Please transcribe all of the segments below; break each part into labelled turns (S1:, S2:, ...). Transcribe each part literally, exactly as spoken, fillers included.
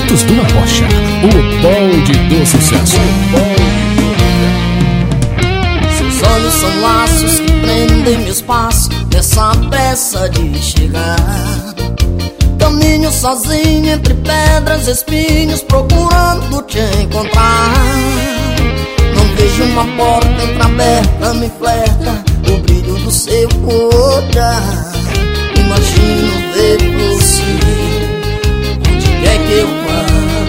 S1: Garotos do Arrocha, o bonde do sucesso.
S2: Seus olhos são laços que prendem meus passos nessa pressa de chegar. Caminho sozinho entre pedras e espinhos, procurando te encontrar. Não vejo uma porta entreaberta, me flerta o brilho do seu olhar. Imagino ver você onde quer que eu vá.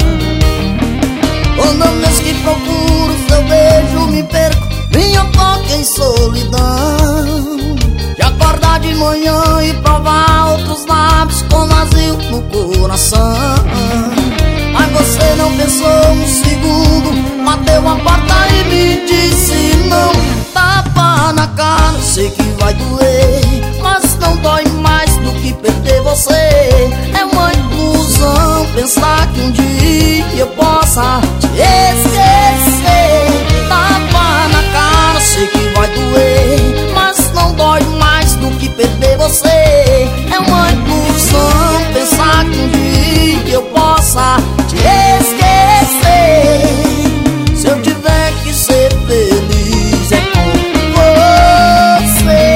S2: Toda vez que procuro seu beijo me perco, minha boca em solidão. De acordar de manhã e provar outros lábios com vazio no coração. Mas você não pensou um segundo, bateu a porta e me disse não. Tapa na cara, sei que vai doer, mas não dói mais do que perder você. É uma ilusão pensar que um dia eu possa te esquecer. Tapa na cara, sei que vai doer, mas não dói mais do que perder você. É uma ilusão pensar que um dia eu possa te esquecer. Se eu tiver que ser feliz é com você.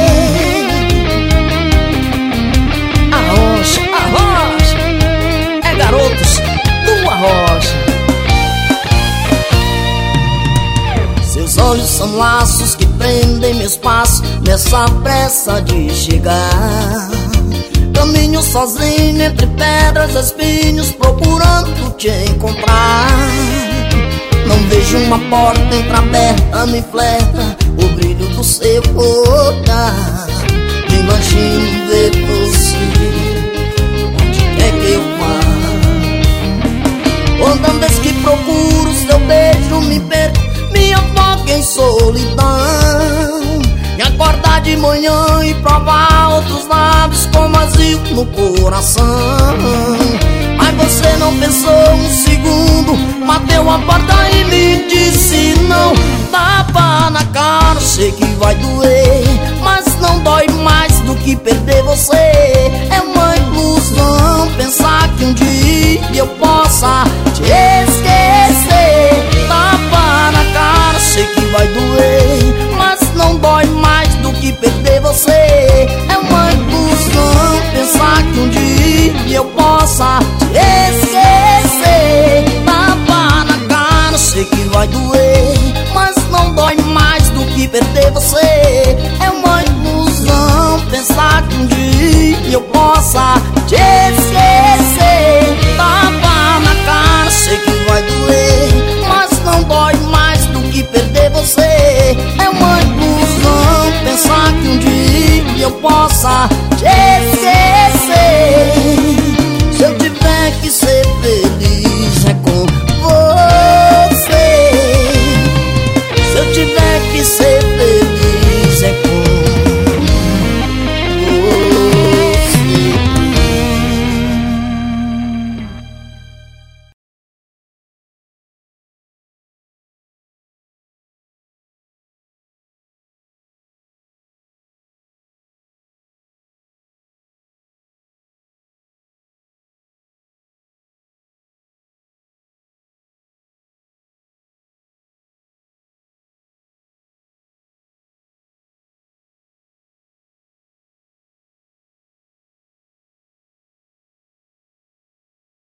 S2: Arrocha, arrocha, é Garotos do Arrocha. Seus olhos são laços que prendem meus passos nessa pressa de chegar. Caminho sozinho entre pedras e espinhos, procurando te encontrar. Não vejo uma porta entreaberta, me flerta o brilho do seu olhar. Imagino ver você onde quer que eu vá. Toda vez que procuro seu beijo me perco, minha boca em solidão. E acordar de manhã e provar outros lábios com vazio no coração. Mas você não pensou um segundo, bateu a porta e me disse não. Tapa na cara, sei que vai doer, mas não dói mais do que perder você. É uma ilusão pensar que um dia eu possa te esquecer. Tapa na cara, sei que vai doer, mas não dói mais do que perder você. É uma ilusão pensar que um dia eu possa te esquecer. Tapa na cara, sei que vai doer, mas não dói mais do que perder você. É uma ilusão pensar que um dia eu possa te esquecer. Tapa na cara, sei que vai doer, mas não dói mais do que perder você. É uma ilusão pensar que um dia eu possa